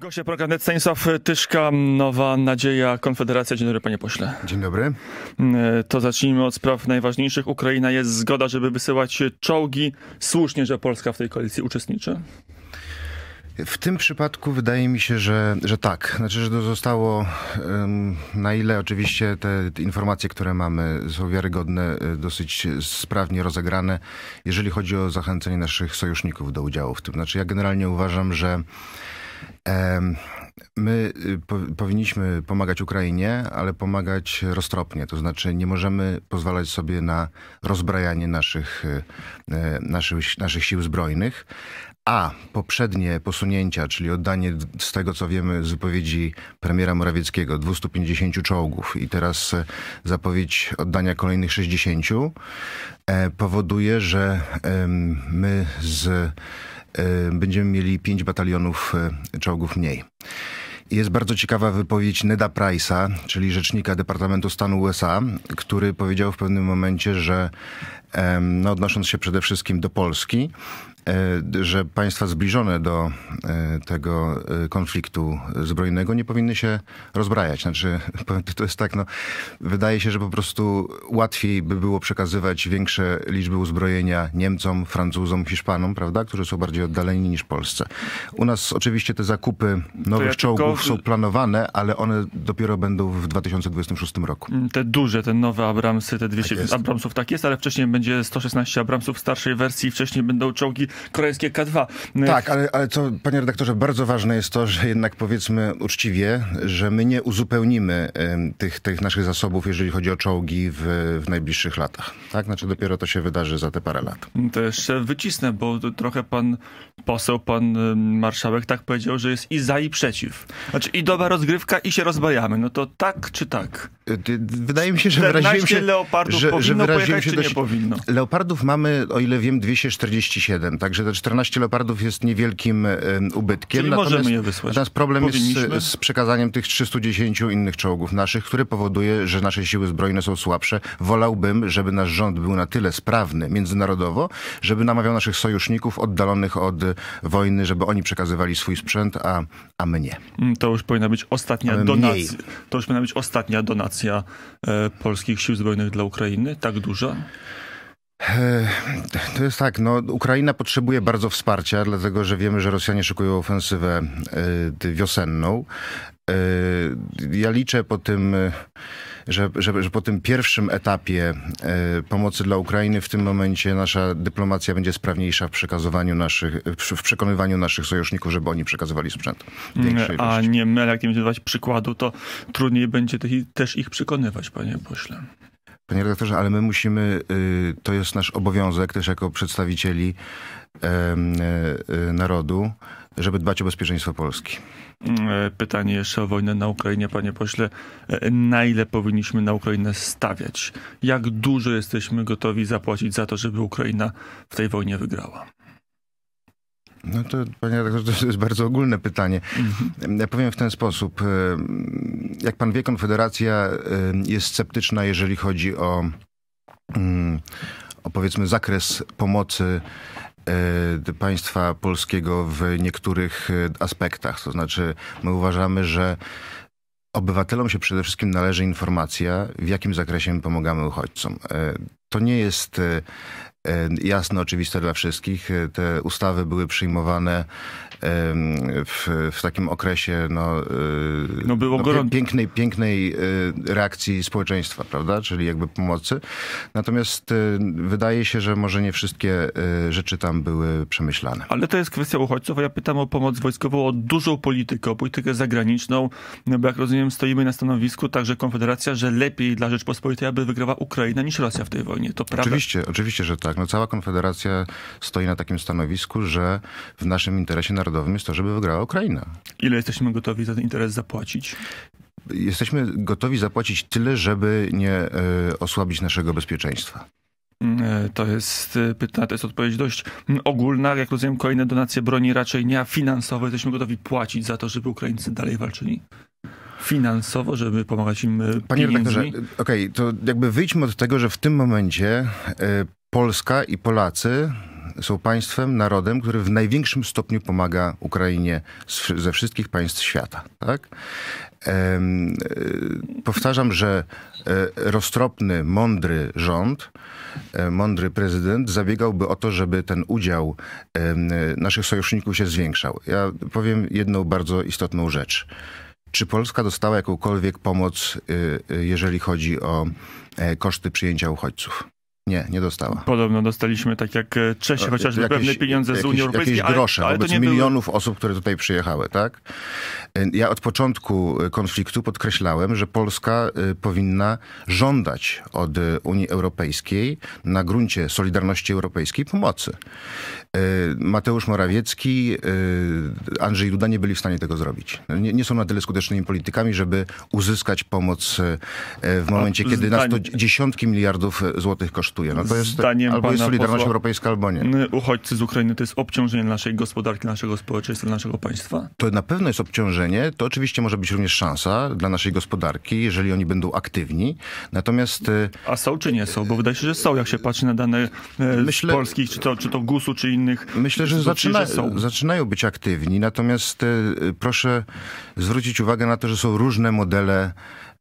Goście programu Stanisław Tyszka, Nowa Nadzieja, Konfederacja. Dzień dobry, panie pośle. Dzień dobry. To zacznijmy od spraw najważniejszych. Ukraina jest zgoda, żeby wysyłać czołgi. Słusznie, że Polska w tej koalicji uczestniczy? W tym przypadku wydaje mi się, że tak. Znaczy, że to zostało, na ile oczywiście te informacje, które mamy, są wiarygodne, dosyć sprawnie rozegrane, jeżeli chodzi o zachęcenie naszych sojuszników do udziału w tym. Znaczy, ja generalnie uważam, że my powinniśmy pomagać Ukrainie, ale pomagać roztropnie. To znaczy nie możemy pozwalać sobie na rozbrajanie naszych sił zbrojnych. A poprzednie posunięcia, czyli oddanie, z tego co wiemy z wypowiedzi premiera Morawieckiego, 250 czołgów i teraz zapowiedź oddania kolejnych 60, powoduje, że my będziemy mieli 5 batalionów czołgów mniej. Jest bardzo ciekawa wypowiedź Neda Price'a, czyli rzecznika Departamentu Stanu USA, który powiedział w pewnym momencie, że odnosząc się przede wszystkim do Polski, że państwa zbliżone do tego konfliktu zbrojnego nie powinny się rozbrajać. Znaczy, to jest tak, wydaje się, że po prostu łatwiej by było przekazywać większe liczby uzbrojenia Niemcom, Francuzom, Hiszpanom, prawda, którzy są bardziej oddaleni niż Polsce. U nas oczywiście te zakupy nowych czołgów są planowane, ale one dopiero będą w 2026 roku. Te duże, te nowe Abramsy, te 200 Abramsów, tak jest, ale wcześniej będzie 116 Abramsów w starszej wersji, wcześniej będą czołgi koreańskie K2. Tak, ale co, panie redaktorze, bardzo ważne jest to, że jednak powiedzmy uczciwie, że my nie uzupełnimy tych naszych zasobów, jeżeli chodzi o czołgi w najbliższych latach. Tak? Znaczy dopiero to się wydarzy za te parę lat. To jeszcze wycisnę, bo trochę pan poseł, pan marszałek tak powiedział, że jest i za, i przeciw. Znaczy i dobra rozgrywka, i się rozbrajamy. No to tak czy tak? Wydaje mi się, że wyraziłem się, leopardów powinno pojechać, czy nie powinno? Leopardów mamy, o ile wiem, 247, także te 14 leopardów jest niewielkim ubytkiem. Czyli możemy je wysłać. Natomiast problem jest z przekazaniem tych 310 innych czołgów naszych, który powoduje, że nasze siły zbrojne są słabsze. Wolałbym, żeby nasz rząd był na tyle sprawny międzynarodowo, żeby namawiał naszych sojuszników oddalonych od wojny, żeby oni przekazywali swój sprzęt, a my nie. To już powinna być ostatnia donacja. To już powinna być ostatnia donacja polskich sił zbrojnych dla Ukrainy? Tak duża? To jest tak, Ukraina potrzebuje bardzo wsparcia, dlatego że wiemy, że Rosjanie szykują ofensywę wiosenną. Ja liczę po tym, że po tym pierwszym etapie pomocy dla Ukrainy w tym momencie nasza dyplomacja będzie sprawniejsza w przekonywaniu naszych sojuszników, żeby oni przekazywali sprzęt. A nie my, jak nie będziemy dawać przykładu, to trudniej będzie też ich przekonywać, panie pośle. Panie redaktorze, ale my musimy, to jest nasz obowiązek też jako przedstawicieli narodu, żeby dbać o bezpieczeństwo Polski. Pytanie jeszcze o wojnę na Ukrainie, panie pośle. Na ile powinniśmy na Ukrainę stawiać? Jak dużo jesteśmy gotowi zapłacić za to, żeby Ukraina w tej wojnie wygrała? To, panie redaktorze, to jest bardzo ogólne pytanie. Ja powiem w ten sposób. Jak pan wie, Konfederacja jest sceptyczna, jeżeli chodzi o powiedzmy zakres pomocy państwa polskiego w niektórych aspektach. To znaczy, my uważamy, że obywatelom się przede wszystkim należy informacja, w jakim zakresie my pomagamy uchodźcom. To nie jest jasne, oczywiste dla wszystkich. Te ustawy były przyjmowane w takim okresie pięknej reakcji społeczeństwa, prawda? Czyli jakby pomocy. Natomiast wydaje się, że może nie wszystkie rzeczy tam były przemyślane. Ale to jest kwestia uchodźców, a ja pytam o pomoc wojskową, o dużą politykę, o politykę zagraniczną, bo jak rozumiem, stoimy na stanowisku, także Konfederacja, że lepiej dla Rzeczpospolitej, aby wygrała Ukraina niż Rosja w tej wojnie. To prawda? Oczywiście, że tak. Cała Konfederacja stoi na takim stanowisku, że w naszym interesie narodowym jest to, żeby wygrała Ukraina. Ile jesteśmy gotowi za ten interes zapłacić? Jesteśmy gotowi zapłacić tyle, żeby nie osłabić naszego bezpieczeństwa. To jest pytanie, to jest odpowiedź dość ogólna. Jak rozumiem, kolejne donacje broni raczej nie, a finansowo jesteśmy gotowi płacić za to, żeby Ukraińcy dalej walczyli? Finansowo, żeby pomagać im Panie pieniędzmi? redaktorze, to jakby wyjdźmy od tego, że w tym momencie Polska i Polacy są państwem, narodem, który w największym stopniu pomaga Ukrainie ze wszystkich państw świata. Tak? Powtarzam, że roztropny, mądry rząd, mądry prezydent zabiegałby o to, żeby ten udział naszych sojuszników się zwiększał. Ja powiem jedną bardzo istotną rzecz. Czy Polska dostała jakąkolwiek pomoc, jeżeli chodzi o koszty przyjęcia uchodźców? Nie dostała. Podobno dostaliśmy, tak jak Czesi, chociażby pewne pieniądze z Unii Europejskiej. Jakieś grosze ale wobec to nie milionów osób, które tutaj przyjechały, tak? Ja od początku konfliktu podkreślałem, że Polska powinna żądać od Unii Europejskiej na gruncie solidarności europejskiej pomocy. Mateusz Morawiecki, Andrzej Duda nie byli w stanie tego zrobić. Nie są na tyle skutecznymi politykami, żeby uzyskać pomoc w momencie, kiedy nas to dziesiątki miliardów złotych kosztuje. No to jest albo jest solidarność europejska, albo nie. Uchodźcy z Ukrainy to jest obciążenie naszej gospodarki, naszego społeczeństwa, naszego państwa? To na pewno jest obciążenie. To oczywiście może być również szansa dla naszej gospodarki, jeżeli oni będą aktywni. Natomiast... A są czy nie są? Bo wydaje się, że są, jak się patrzy na dane polskich, czy to GUS-u, czy innych. Myślę, że zaczynają być aktywni. Natomiast proszę zwrócić uwagę na to, że są różne modele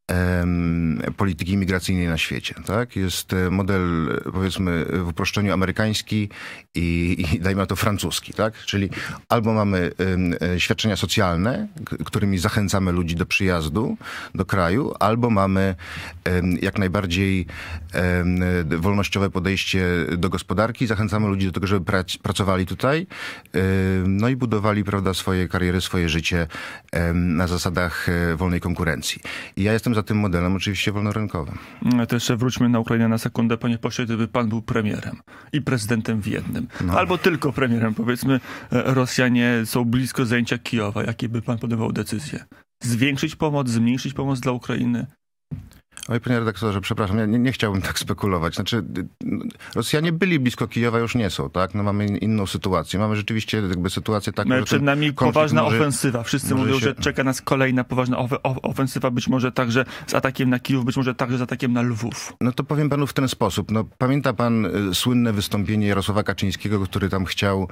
polityki imigracyjnej na świecie. Tak? Jest model, powiedzmy, w uproszczeniu amerykański i dajmy na to francuski. Tak? Czyli albo mamy świadczenia socjalne, którymi zachęcamy ludzi do przyjazdu do kraju, albo mamy jak najbardziej wolnościowe podejście do gospodarki, zachęcamy ludzi do tego, żeby pracowali tutaj, no i budowali, prawda, swoje kariery, swoje życie na zasadach wolnej konkurencji. I ja jestem za tym modelem oczywiście wolnorynkowym. To jeszcze wróćmy na Ukrainę na sekundę, panie pośle, gdyby pan był premierem i prezydentem w jednym, albo tylko premierem, powiedzmy, Rosjanie są blisko zajęcia Kijowa, jakie by pan podejmował decyzje? Zwiększyć pomoc, zmniejszyć pomoc dla Ukrainy? Oj, panie redaktorze, przepraszam, ja nie chciałbym tak spekulować. Znaczy, Rosjanie byli blisko Kijowa, już nie są, tak? No mamy inną sytuację. Mamy rzeczywiście jakby sytuację taką, że przed nami poważna ofensywa. Wszyscy mówią, że czeka nas kolejna poważna ofensywa, być może także z atakiem na Kijów, być może także z atakiem na Lwów. No to powiem panu w ten sposób. No, pamięta pan słynne wystąpienie Jarosława Kaczyńskiego, który tam chciał,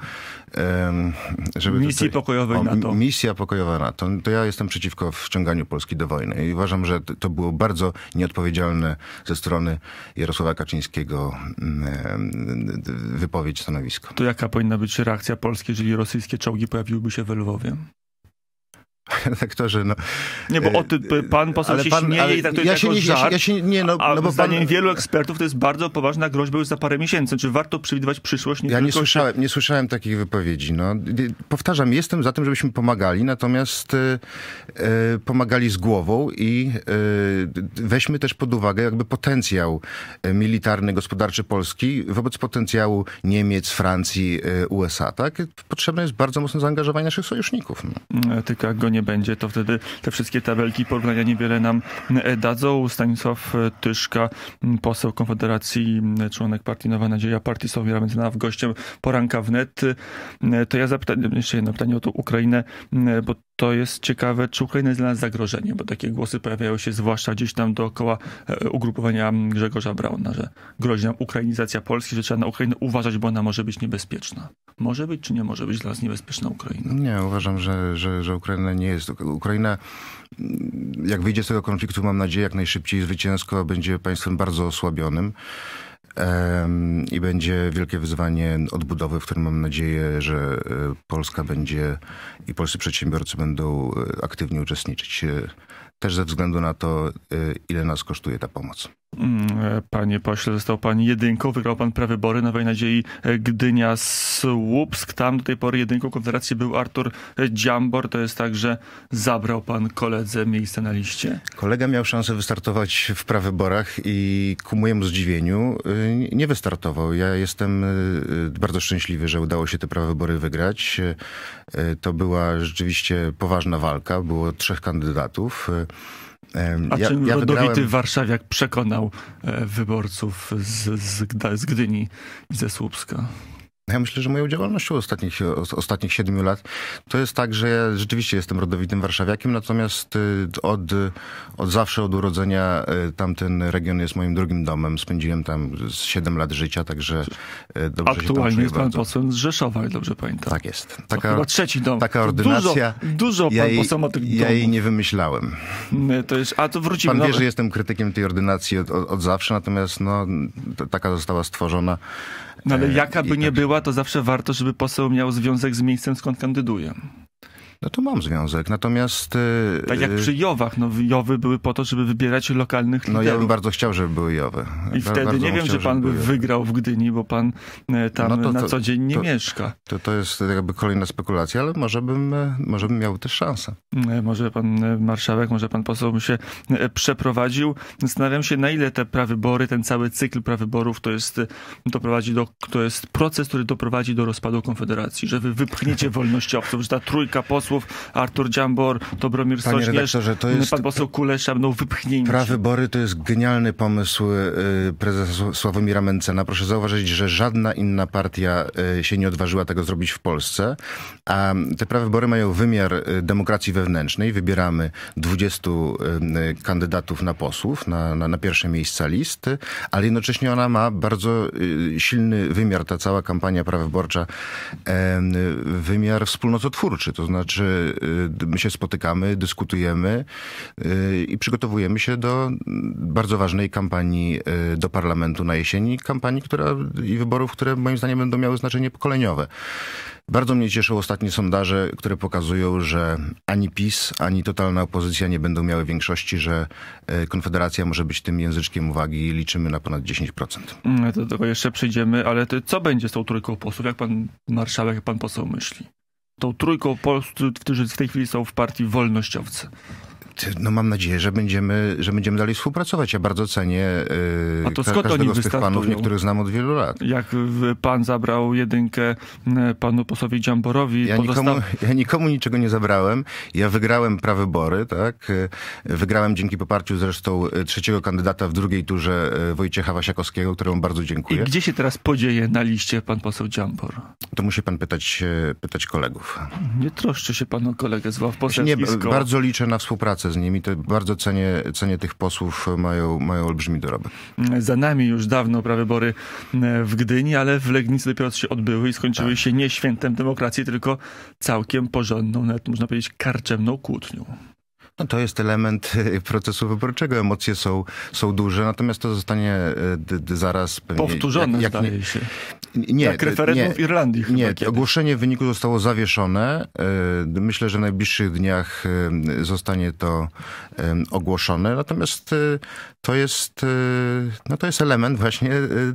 żeby... Misji pokojowej NATO. Misja pokojowa NATO. To ja jestem przeciwko wciąganiu Polski do wojny i uważam, że to było bardzo nieodpowiedzialne ze strony Jarosława Kaczyńskiego wypowiedź, stanowisko. To jaka powinna być reakcja Polski, jeżeli rosyjskie czołgi pojawiłyby się we Lwowie? Redaktorze, no... Nie, bo pan poseł się śmieje i tak to jest jako żart, bo zdaniem wielu ekspertów to jest bardzo poważna groźba już za parę miesięcy. Czy warto przewidywać przyszłość? Ja nie słyszałem takich wypowiedzi. No. Powtarzam, jestem za tym, żebyśmy pomagali, natomiast pomagali z głową i weźmy też pod uwagę jakby potencjał militarny, gospodarczy Polski wobec potencjału Niemiec, Francji, USA. Tak? Potrzebne jest bardzo mocne zaangażowanie naszych sojuszników. No. Tylko jak go nie będzie, to wtedy te wszystkie tabelki porównania niewiele nam dadzą. Stanisław Tyszka, poseł Konfederacji, członek partii Nowa Nadzieja, partii Sławomira Mencena, gościem Poranka Wnet. To ja zapytam jeszcze jedno pytanie o tą Ukrainę, bo to jest ciekawe, czy Ukraina jest dla nas zagrożeniem, bo takie głosy pojawiają się zwłaszcza gdzieś tam dookoła ugrupowania Grzegorza Brauna, że grozi nam ukrainizacja Polski, że trzeba na Ukrainę uważać, bo ona może być niebezpieczna. Może być, czy nie może być dla nas niebezpieczna Ukraina? Nie, uważam, że Ukraina nie jest. Ukraina, jak wyjdzie z tego konfliktu, mam nadzieję, jak najszybciej zwycięsko, będzie państwem bardzo osłabionym. I będzie wielkie wyzwanie odbudowy, w którym mam nadzieję, że Polska będzie i polscy przedsiębiorcy będą aktywnie uczestniczyć. Też ze względu na to, ile nas kosztuje ta pomoc. Panie pośle, został pan jedynką, wygrał pan prawybory Nowej Nadziei Gdynia-Słupsk. Tam do tej pory jedynką Konfederacji był Artur Dziambor. To jest tak, że zabrał pan koledze miejsce na liście? Kolega miał szansę wystartować w prawyborach i ku mojemu zdziwieniu nie wystartował. Ja jestem bardzo szczęśliwy, że udało się te prawybory wygrać. To była rzeczywiście poważna walka. Było 3 kandydatów. A czym rodowity warszawiak przekonał wyborców z Gdyni i ze Słupska? Ja myślę, że moją działalnością ostatnich 7 lat to jest tak, że ja rzeczywiście jestem rodowitym warszawiakiem, natomiast od zawsze, od urodzenia tamten region jest moim drugim domem. Spędziłem tam 7 lat życia, także dobrze się tam czuję. Aktualnie jest pan bardzo. posłem z Rzeszowa, jak dobrze pamiętam. Tak jest. To chyba trzeci dom. Taka ordynacja. Dużo pan poseł ma tych domów. Ja jej nie wymyślałem. A to wrócimy. Pan wie, że jestem krytykiem tej ordynacji od zawsze, natomiast taka została stworzona. No ale jaka by nie była, to zawsze warto, żeby poseł miał związek z miejscem, skąd kandyduje. No to mam związek, natomiast... Tak jak przy Jowach. Jowy były po to, żeby wybierać lokalnych liderów. No ja bym bardzo chciał, żeby były Jowy. I wtedy nie wiem, czy pan by wygrał w Gdyni, bo pan tam na co dzień nie mieszka. To jest jakby kolejna spekulacja, ale może bym miał też szansę. Może pan marszałek, może pan poseł by się przeprowadził. Zastanawiam się, na ile te prawybory, ten cały cykl prawyborów to jest proces, który doprowadzi do rozpadu Konfederacji, że wy wypchniecie wolnościowców, że ta trójka posłów, Artur Dziambor, Dobromir Sośnierz, pan poseł Kulesza będą wypchnięci. Prawybory to jest genialny pomysł prezesa Sławomira Mentzena. Proszę zauważyć, że żadna inna partia się nie odważyła tego zrobić w Polsce, a te prawybory mają wymiar demokracji wewnętrznej. Wybieramy 20 kandydatów na posłów, na pierwsze miejsca listy, ale jednocześnie ona ma bardzo silny wymiar, ta cała kampania prawyborcza, wymiar wspólnototwórczy, to znaczy my się spotykamy, dyskutujemy i przygotowujemy się do bardzo ważnej kampanii do parlamentu na jesieni. Kampanii i wyborów, które moim zdaniem będą miały znaczenie pokoleniowe. Bardzo mnie cieszą ostatnie sondaże, które pokazują, że ani PiS, ani totalna opozycja nie będą miały większości, że Konfederacja może być tym języczkiem uwagi i liczymy na ponad 10%. Do tego jeszcze przejdziemy, ale co będzie z tą trójką posłów? Jak pan marszałek, jak pan poseł myśli? Tą trójką posłów, którzy w tej chwili są w partii wolnościowcy. No mam nadzieję, że będziemy dalej współpracować. Ja bardzo cenię każdego z tych panów, niektórych znam od wielu lat. Jak pan zabrał jedynkę panu posłowi Dziamborowi... Ja nikomu niczego nie zabrałem. Ja wygrałem prawybory, tak? Wygrałem dzięki poparciu zresztą trzeciego kandydata w drugiej turze Wojciecha Wasiakowskiego, któremu bardzo dziękuję. I gdzie się teraz podzieje na liście pan poseł Dziambor? To musi pan pytać kolegów. Nie troszczy się pan o kolegę z ław poselskich. Nie, bardzo liczę na współpracę z nimi. To bardzo cenię tych posłów, mają olbrzymi dorobek. Za nami już dawno prawybory w Gdyni, ale w Legnicy dopiero się odbyły i skończyły się nie świętem demokracji, tylko całkiem porządną, nawet można powiedzieć karczemną kłótnią. No to jest element procesu wyborczego. Emocje są duże, natomiast to zostanie zaraz pewnie... Powtórzone, zdaje się. Nie, jak referendum w Irlandii. Nie, ogłoszenie wyniku zostało zawieszone. Myślę, że w najbliższych dniach zostanie to ogłoszone. Natomiast to jest element właśnie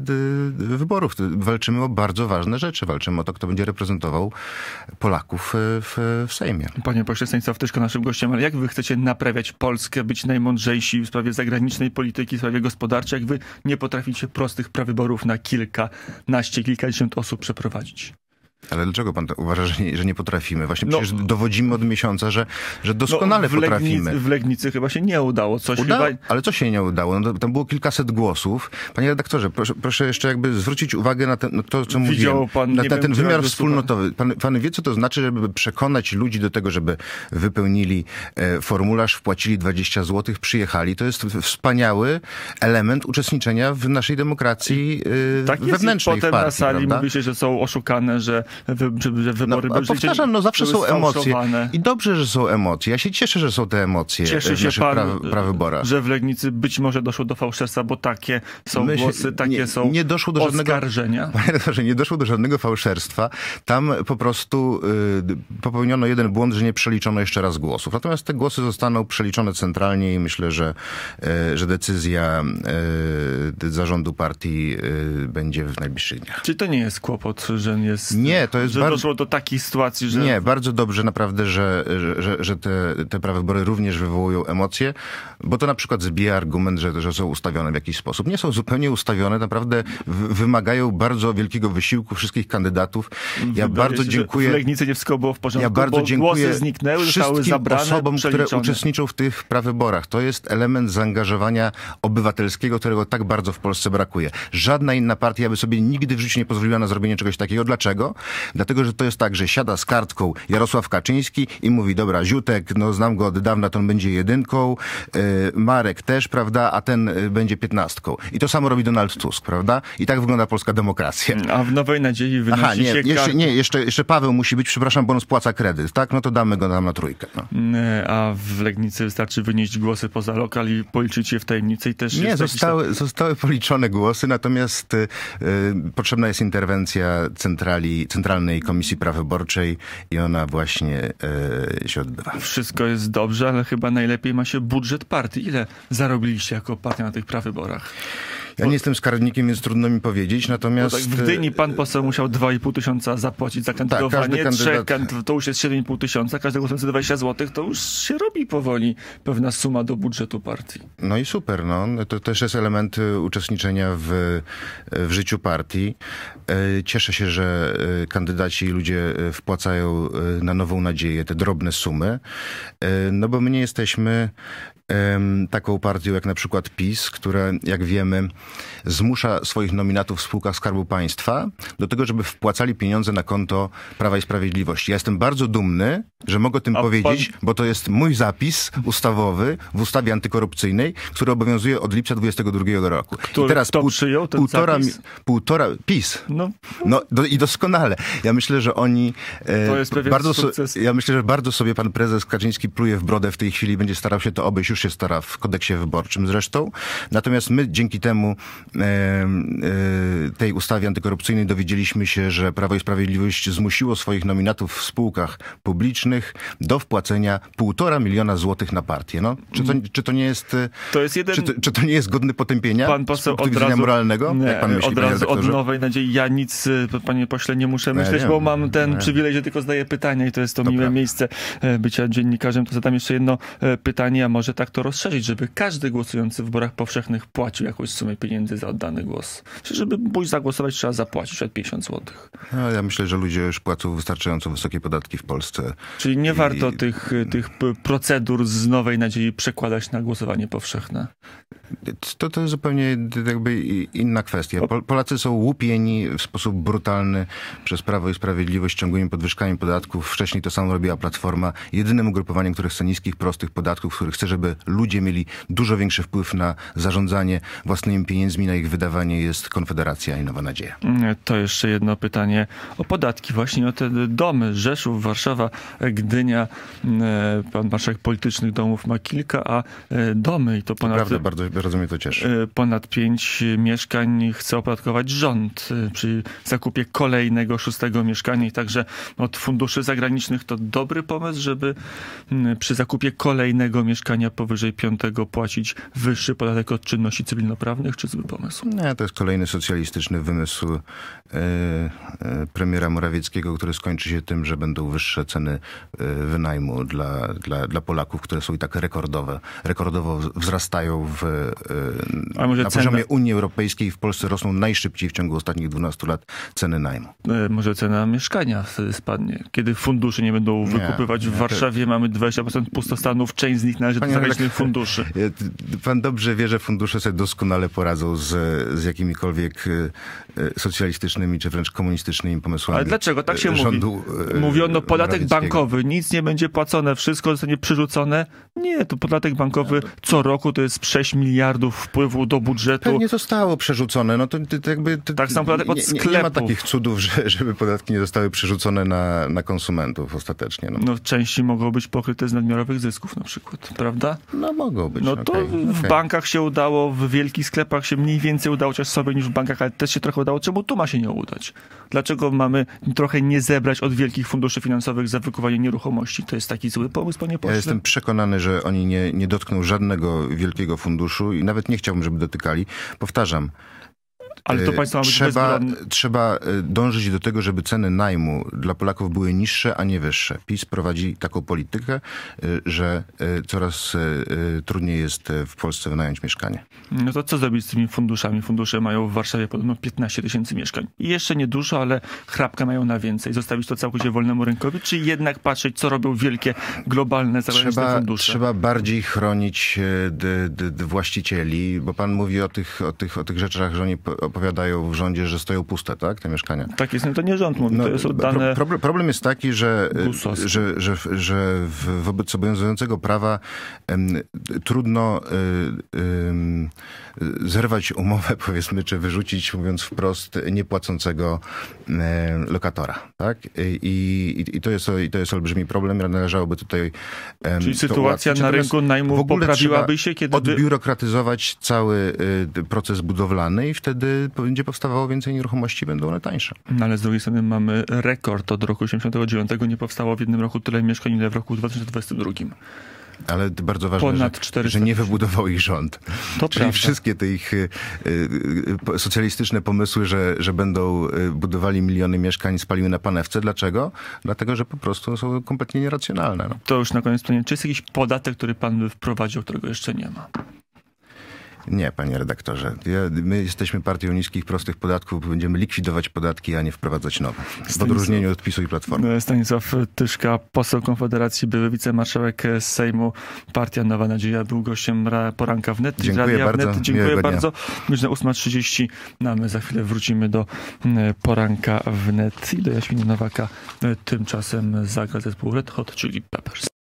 wyborów. Walczymy o bardzo ważne rzeczy. Walczymy o to, kto będzie reprezentował Polaków w Sejmie. Panie pośle, Stanisław Tyszko naszym gościem, ale jak wy chcecie naprawiać Polskę, być najmądrzejsi w sprawie zagranicznej polityki, w sprawie gospodarczej, jak wy nie potraficie prostych prawyborów na kilkadziesiąt osób przeprowadzić? Ale dlaczego pan uważa, że nie potrafimy? Właśnie przecież dowodzimy od miesiąca, że doskonale potrafimy. W Legnicy chyba się nie udało. Ale co się nie udało? No, tam było kilkaset głosów. Panie redaktorze, proszę jeszcze jakby zwrócić uwagę na to, co mówiłem. Na ten wymiar wspólnotowy. Pan wie, co to znaczy, żeby przekonać ludzi do tego, żeby wypełnili formularz, wpłacili 20 zł, przyjechali. To jest wspaniały element uczestniczenia w naszej demokracji wewnętrznej w partii. Potem na sali mówi się, że są oszukane, że wybory powtarzam, zawsze są emocje. I dobrze, że są emocje. Ja się cieszę, że są te emocje. Cieszy się pan, że w Legnicy być może doszło do fałszerstwa, bo takie są głosy, takie są oskarżenia. Panie redaktorze, nie doszło do żadnego fałszerstwa. Tam po prostu popełniono jeden błąd, że nie przeliczono jeszcze raz głosów. Natomiast te głosy zostaną przeliczone centralnie i myślę, że decyzja zarządu partii będzie w najbliższych dniach. Czy to nie jest kłopot, że jest Nie, to jest że doszło do takiej sytuacji, że... Nie, bardzo dobrze naprawdę, że te prawybory również wywołują emocje, bo to na przykład zbija argument, że są ustawione w jakiś sposób. Nie są zupełnie ustawione, naprawdę wymagają bardzo wielkiego wysiłku wszystkich kandydatów. Ja bardzo dziękuję... W Legnicy nie wszystko było w porządku, ja bardzo dziękuję głosy zniknęły, zostały wszystkim zabrane, osobom, które przeliczone. uczestniczą w tych prawyborach. To jest element zaangażowania obywatelskiego, którego tak bardzo w Polsce brakuje. Żadna inna partia by sobie nigdy w życiu nie pozwoliła na zrobienie czegoś takiego. Dlaczego? Dlatego, że to jest tak, że siada z kartką Jarosław Kaczyński i mówi, dobra, Ziutek, no znam go od dawna, to on będzie jedynką, Marek też, prawda, a ten będzie 15. I to samo robi Donald Tusk, prawda? I tak wygląda polska demokracja. A w Nowej Nadziei wynosi jeszcze Paweł musi być, przepraszam, bo on spłaca kredyt, tak? No to damy go tam na trójkę. No. A w Legnicy wystarczy wynieść głosy poza lokal i policzyć je w tajemnicy i też... Nie, zostały policzone głosy, natomiast potrzebna jest interwencja Centralnej Komisji Prawyborczej i ona właśnie się odbywa. Wszystko jest dobrze, ale chyba najlepiej ma się budżet partii. Ile zarobiliście jako partia na tych prawyborach? Ja nie jestem skarbnikiem, więc trudno mi powiedzieć, natomiast... Tak w Gdyni pan poseł musiał 2,5 tysiąca zapłacić za kandydowanie, to już jest 7,5 tysiąca, każdy głosujący 20 zł, to już się robi powoli pewna suma do budżetu partii. No i super, no. To też jest element uczestniczenia w życiu partii. Cieszę się, że kandydaci i ludzie wpłacają na Nową Nadzieję te drobne sumy, no bo my nie jesteśmy taką partią jak na przykład PiS, która, jak wiemy, zmusza swoich nominatów w spółkach Skarbu Państwa do tego, żeby wpłacali pieniądze na konto Prawa i Sprawiedliwości. Ja jestem bardzo dumny, że mogę o tym powiedzieć, bo to jest mój zapis ustawowy w ustawie antykorupcyjnej, który obowiązuje od lipca 2022 roku. I teraz kto przyjął ten zapis? PiS. No i doskonale. Ja myślę, że oni to jest pewien sukces. Ja myślę, że bardzo sobie pan prezes Kaczyński pluje w brodę w tej chwili i będzie starał się to obejść. Już się stara w kodeksie wyborczym zresztą. Natomiast my dzięki temu tej ustawie antykorupcyjnej dowiedzieliśmy się, że Prawo i Sprawiedliwość zmusiło swoich nominatów w spółkach publicznych do wpłacenia 1,5 miliona złotych na partię. No, czy to nie jest... To jest jeden... Czy to nie jest godne potępienia? Pan poseł od razu moralnego? Nie, jak pan myśli, od razu od Nowej Nadziei. Ja nic, panie pośle, nie muszę myśleć, bo mam ten przywilej, że tylko zadaję pytania i to jest to miłe miejsce bycia dziennikarzem. To zadam jeszcze jedno pytanie, a może tak to rozszerzyć, żeby każdy głosujący w wyborach powszechnych płacił jakąś sumę pieniędzy za oddany głos. Czyli żeby pójść zagłosować, trzeba zapłacić od 50 zł. No, ja myślę, że ludzie już płacą wystarczająco wysokie podatki w Polsce. Czyli nie warto tych procedur z Nowej Nadziei przekładać na głosowanie powszechne. To jest zupełnie jakby inna kwestia. Polacy są łupieni w sposób brutalny przez Prawo i Sprawiedliwość ciągłymi podwyżkami podatków. Wcześniej to samo robiła Platforma. Jedynym ugrupowaniem, które chce niskich, prostych podatków, które chce, żeby ludzie mieli dużo większy wpływ na zarządzanie własnymi pieniędzmi, na ich wydawanie, jest Konfederacja i Nowa Nadzieja. To jeszcze jedno pytanie o podatki. Właśnie o te domy. Rzeszów, Warszawa, Gdynia. Pan marszałek politycznych domów ma kilka, a domy i to ponad... Prawda, bardzo mnie to cieszy. Ponad 5 mieszkań chce opodatkować rząd przy zakupie kolejnego 6. mieszkania i także od funduszy zagranicznych. To dobry pomysł, żeby przy zakupie kolejnego mieszkania powyżej 5 płacić wyższy podatek od czynności cywilnoprawnych, czy zły pomysł? Nie, to jest kolejny socjalistyczny wymysł premiera Morawieckiego, który skończy się tym, że będą wyższe ceny wynajmu dla Polaków, które są i tak rekordowo wzrastają na poziomie Unii Europejskiej. W Polsce rosną najszybciej w ciągu ostatnich 12 lat ceny najmu. Może cena mieszkania spadnie. Kiedy fundusze nie będą wykupywać w Warszawie, mamy 20% pustostanów, część z nich należy do zagranicznych funduszy. Pan dobrze wie, że fundusze sobie doskonale poradzą z jakimikolwiek socjalistycznymi, czy wręcz komunistycznymi pomysłami. Ale dlaczego? Tak się Mówiono podatek bankowy, nic nie będzie płacone, wszystko zostanie przerzucone. Nie, to podatek bankowy co roku to jest 6 miliardów wpływu do budżetu. Pewnie zostało przerzucone. No to jakby... Tak samo podatek od sklepów. Nie ma takich cudów, żeby podatki nie zostały przerzucone na konsumentów ostatecznie. No części mogą być pokryte z nadmiarowych zysków na przykład, prawda? No mogą być. No to w bankach się udało, w wielkich sklepach się mniej więcej udało, chociaż sobie niż w bankach, ale też się trochę udało. Czemu tu ma się nie udać? Dlaczego mamy trochę nie zebrać od wielkich funduszy finansowych za wykuwanie nieruchomości? To jest taki zły pomysł, panie pośle? Ja jestem przekonany, że oni nie dotkną żadnego wielkiego funduszu i nawet nie chciałbym, żeby dotykali. Powtarzam, Ale to państwo ma być Trzeba dążyć do tego, żeby ceny najmu dla Polaków były niższe, a nie wyższe. PiS prowadzi taką politykę, że coraz trudniej jest w Polsce wynająć mieszkanie. No to co zrobić z tymi funduszami? Fundusze mają w Warszawie podobno 15 000 mieszkań. I jeszcze nie dużo, ale chrapka mają na więcej. Zostawić to całkowicie wolnemu rynkowi, czy jednak patrzeć, co robią wielkie, globalne, zagraniczne fundusze? Trzeba bardziej chronić właścicieli, bo pan mówi o tych rzeczach, że oni opowiadają w rządzie, że stoją puste, tak? Te mieszkania. Tak jest, no to nie rząd mówi, to jest oddane... Problem jest taki, że wobec obowiązującego prawa trudno zerwać umowę, powiedzmy, czy wyrzucić, mówiąc wprost, niepłacącego lokatora, tak? I to jest olbrzymi problem. Należałoby tutaj Czyli sytuacja na rynku najmu poprawiłaby się, kiedy... odbiurokratyzować cały proces budowlany i wtedy będzie powstawało więcej nieruchomości, będą one tańsze. No ale z drugiej strony mamy rekord. Od roku 1989 nie powstało w jednym roku tyle mieszkań, ile w roku 2022. Ale bardzo ważne, że nie wybudował ich rząd. To Czyli prawda. wszystkie te ich socjalistyczne pomysły, że będą budowali miliony mieszkań, spaliły na panewce. Dlaczego? Dlatego, że po prostu są kompletnie nieracjonalne. No. To już na koniec pytanie. Czy jest jakiś podatek, który pan by wprowadził, którego jeszcze nie ma? Nie, panie redaktorze. My jesteśmy partią niskich, prostych podatków. Będziemy likwidować podatki, a nie wprowadzać nowe. W odróżnieniu od PiS-u i Platformy. Stanisław Tyszka, poseł Konfederacji, były wicemarszałek Sejmu, Partia Nowa Nadzieja, był gościem Poranka Wnet. Dziękuję bardzo. Wnet. Dziękuję bardzo. Godzina 8:30. No, my za chwilę wrócimy do Poranka Wnet i do Jaśminy Nowaka. Tymczasem zagra zespół Red Hot Chili Peppers.